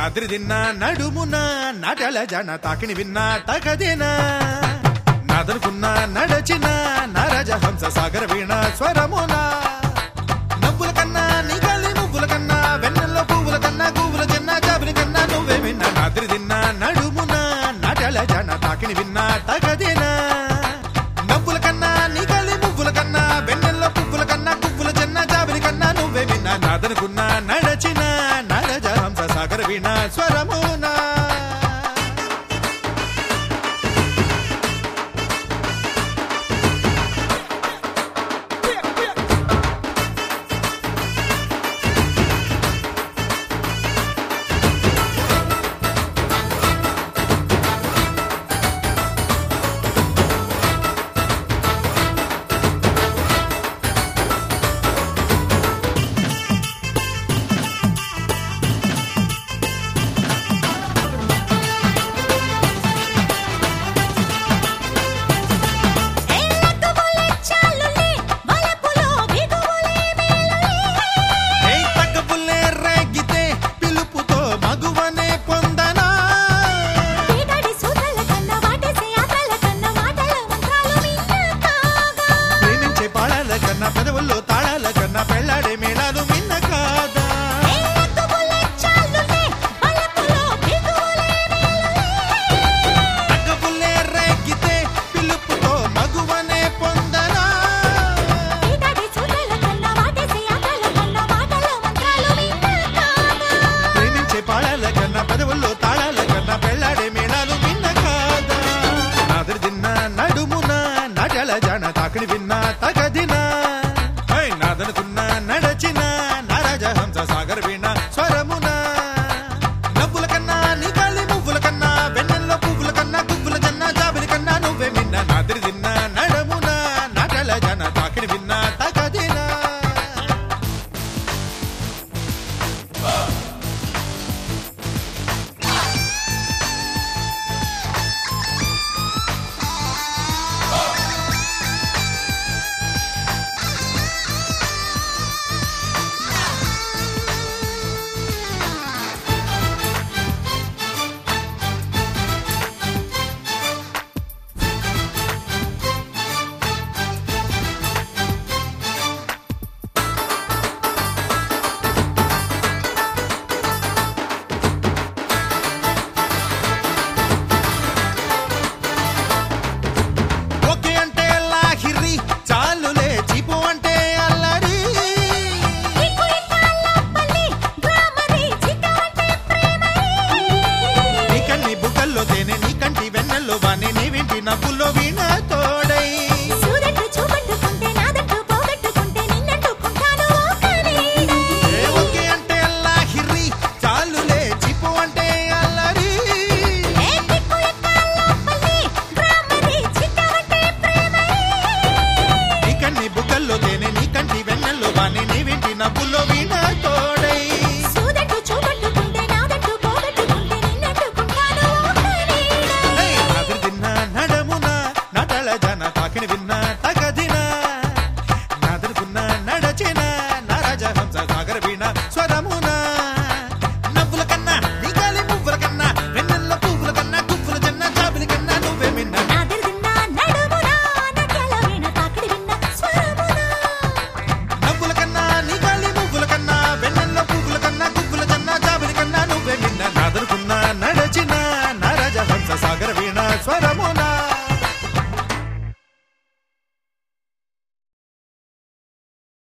నాద్రి దిన్నా నడుమునా నాటల జన తాకిని విన్నా తగదేనా నాదనుకున్నా నడచిన నరజహంస సాగర వీణ స్వరమునా నవ్వుల కన్నా నిగలి నువ్వుల కన్నా వెన్నెల్లో పువ్వుల కన్నా గువ్వుల జన్న జాబిలి కన్నా నువ్వే విన్నా నాద్రి దిన్నా నడుమునా నాటల జన తాకిని విన్నా తగదేనా నవ్వుల కన్నా నిగలి మువ్వుల కన్నా వెన్నెల్లో పువ్వుల కన్నా గువ్వుల జన్న జాబిలి కన్నా నువ్వే విన్నా నాదనుకున్నా నడచిన నరజహంస సాగర వీణ స్వరమునా పెదవుల్లో తాళాల కన్నా పెళ్ళాడే మేళాలు మిన్న కాదా తగ్గపుల్లే రేగితే పిలుపుతో మగువనే పొందనా ప్రేమించే పాళాల కన్నా పెదవుల్లో తాళాల కన్నా పెళ్ళాడే మేళాలు మిన్న కాదా నాదరి దిన్నా నడుమునా నటల జన తాకిని విన్నా తగదినా నాదనుకున్నా నడచిన నరజహంస సాగర వీణ స్వరమునా నవ్వుల కన్నా నిగాలి మువ్వుల కన్నా వెన్నెల్లో పువ్వుల కన్నా గువ్వుల జన్న జాబిలి కన్నా నువ్వే విన్నా నాదిరి దిన్నా నడమునా నటల జన తాకిని విన్నా తగదినా నీ కంటి వెన్నెల్లో వాణి నీ వింటి నవ్వు